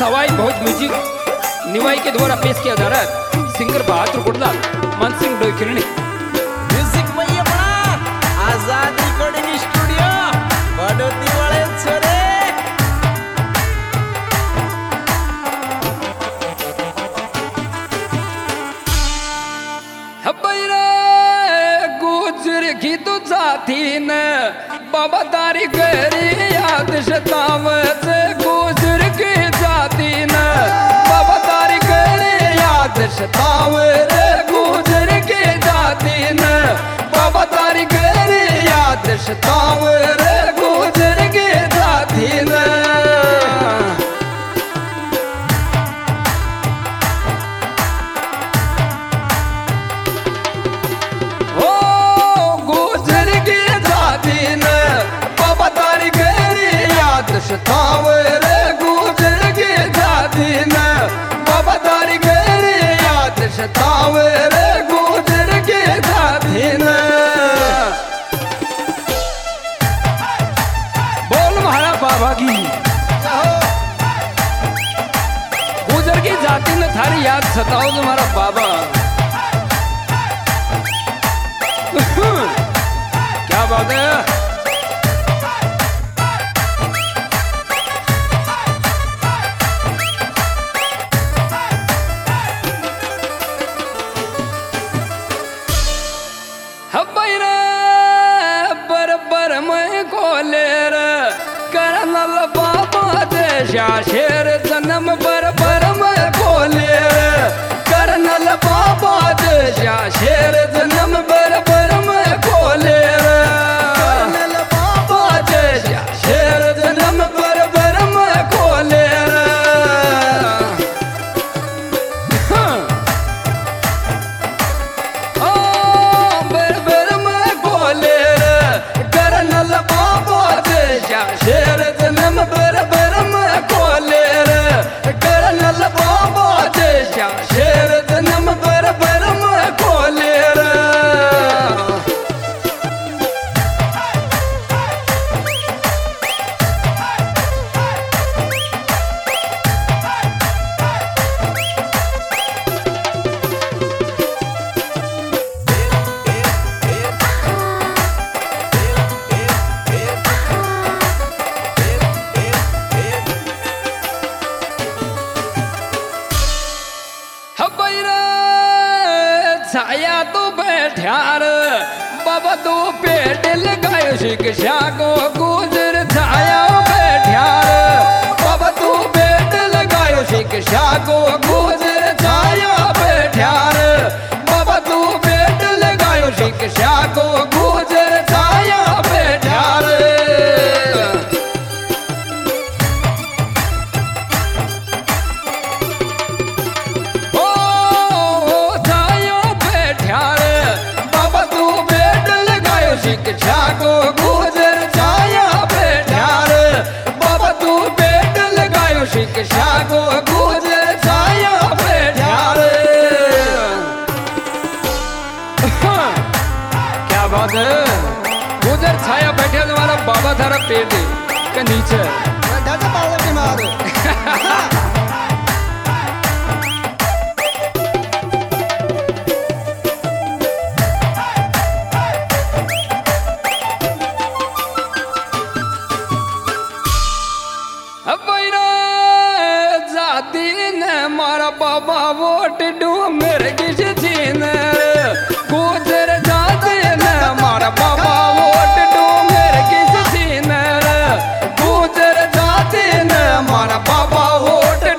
सवाई बहुत म्यूजिक निवाई के द्वारा पेश किया जा रहा है। सिंगर बहादुर गुड़लाल, मन सिंह डोईखिरणी। म्यूजिक में ये बड़ा आजाद रिकॉर्डिंग स्टूडियो बड़ोती वाले छोरे। गुजर की तो साथी ने बाबा तारी गहरी याद शताव से गुजर की जाती ने बाबा तारी गहरी याद शताव रे गुजर की जाती ने बाबा तारी गहरी याद शताव रे गुजर की जाती ने। शताव रे गुजर की जाती ने बाबा तारी गहरी याद शताव रे गुजर की जाती ने। बोल महारा बाबा की गुजर की जाती ने थारी याद सताओ तुम्हारा बाबा। क्या बात है। शेर जन्म बर में खोले करनल बाबा देशा शेर जन्म बर में खोले करनल बाबा देशा शेर जन्म बर में खोले। बर में खोले करनल बाबा देशा शेर जन्म बर खोले रे करनल बाबा देशा शेर जन्म बर में खोले रे। छाया तो बैठ्यार बाबा तो पेट लगायो शिक्षा को गुजर छाया बैठ्यार बाबा तो पेट लगायो शिक्षा को गुजर छाया बैठ्यार बाबा तो पेट लगायो शिक्षा को गुजर छाया बैठ्यार। शिक्षा को गुजर छाया बैठ्यार बाबा तू पेट लगायो शिक्षा को गुजर छाया बैठ्यार। क्या बात है। गुजर छाया बैठे तुम्हारा बाबा थारा पेट के नीचे मारा बाबा वोट डू मेरे किस छीन गुजर जाते न मारा बाबा वोट डू मेरे किस छीन गुजर जाते न मारा बाबा वोट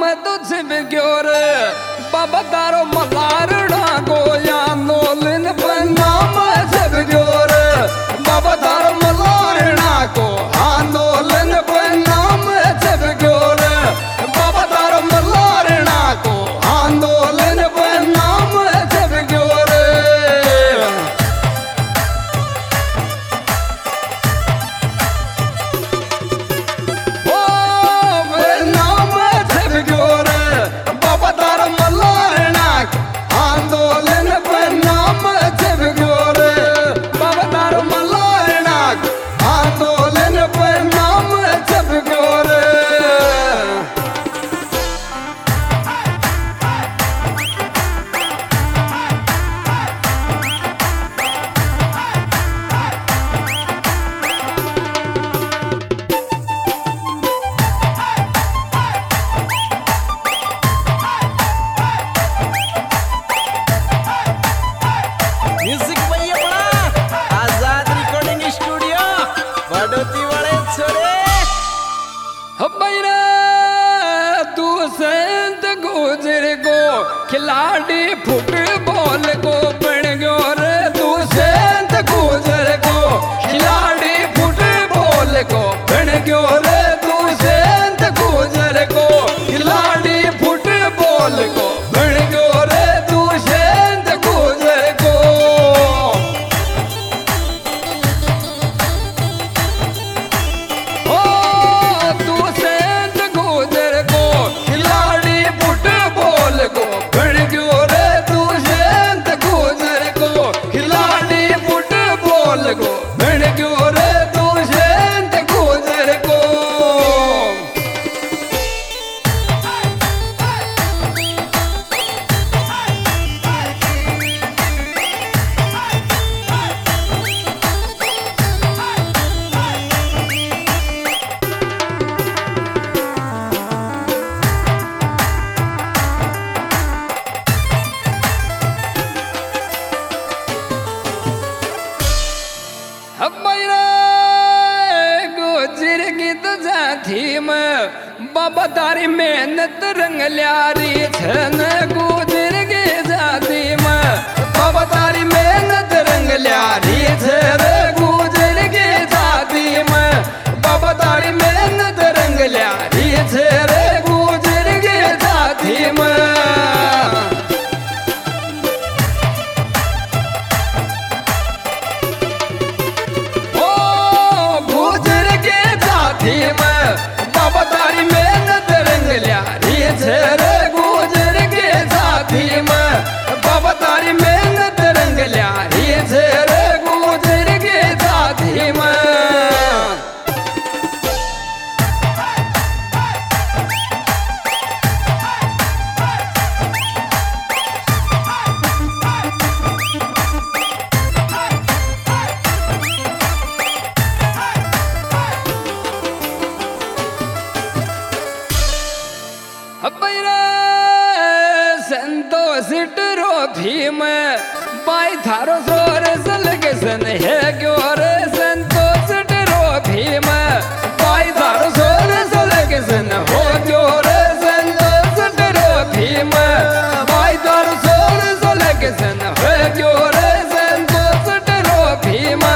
तुझ बिग्योर बाबा तारो मलारड़ा गोया नोलन नाम से बिग्योर बाबा तारो मलारड़ा को आंदोलन नाम से बिग्योर बाबा तारो मलारड़ा को आंदोलन नाम से बिग्योर आंदोलन पर नाम जब गोर बाबा तारो मलारना आंदोलन पर नाम जब गोर म्युझिक भैया बड़ा आजाद रिकॉर्डिंग स्टूडियो बड़ोती वाले छोरे बैरा तू संत गुजर को खिलाड़ी फुटबॉल को बन गयो रे तू संत गुजर को खिलाड़ी फुटबॉल को बन गयो रे तू संत गुजर को खिलाड़ी फुटबॉल को बन गयो रे तू संत गुजर को तू सेंत गुजर को खिलाड़ी फुटबॉल को बन गयो रे तू सेंत गुजर को खिलाड़ी फुटबॉल को बन गयो रे तू सेंत गुजर को गुजर की तो जाथी में बाबा तारी मेहनत रंग ल्यारी छन गुजर की जाती में बाबा तारी मेहनत रंग ल्यारी छन गुजर की जाती में बाबा तारी मेहनत रंग ल्यारी छन गुजर की जाती में बाबा तारी मेहनत रंग ल्यारी छे गुजर के साथी में बाबा तारी मेहनत रंग ल्यारी छे गुजर के साथी में संतोष ट्रॉफी में बाई थारो सोर सलगसन है क्यों रे संतोष ट्रॉफी में बाई थारो सोर सलगसन हो क्यों रे संतोष ट्रॉफी में बाई थारो सोर सलगसन हो क्यों रे संतोष ट्रॉफी में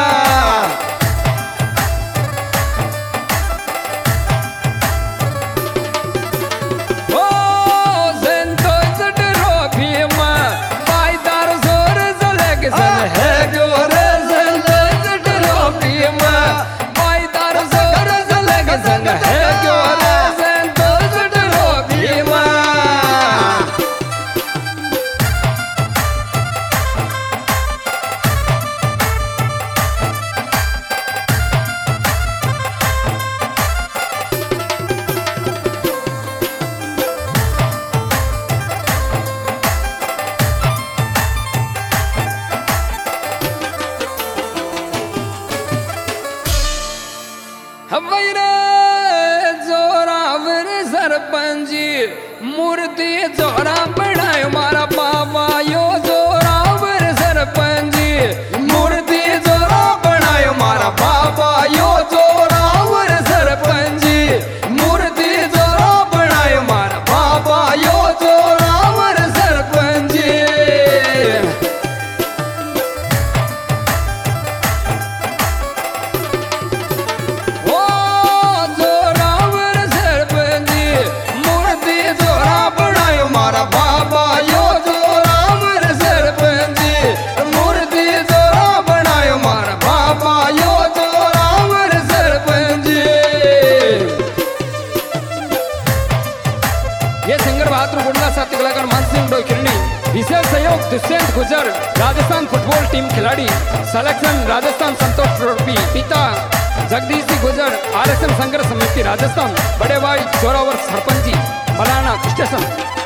जोरावर सरपंची मूर्ति जोरा बनायो मारा बाबा यो जोरावर सरपंची मूर्ति जोरा बनायो मारा बाबा यो जोरावर सरपंची मूर्ति जोरा बनायो मारा गुजर राजस्थान फुटबॉल टीम खिलाड़ी, सिलेक्शन राजस्थान संतोष ट्रॉफी। पिता जगदीश सिंह गुजर, आरएसएम संघर्ष समिति राजस्थान। बड़े भाई जोरावर सरपंच जी, मलाना स्टेशन।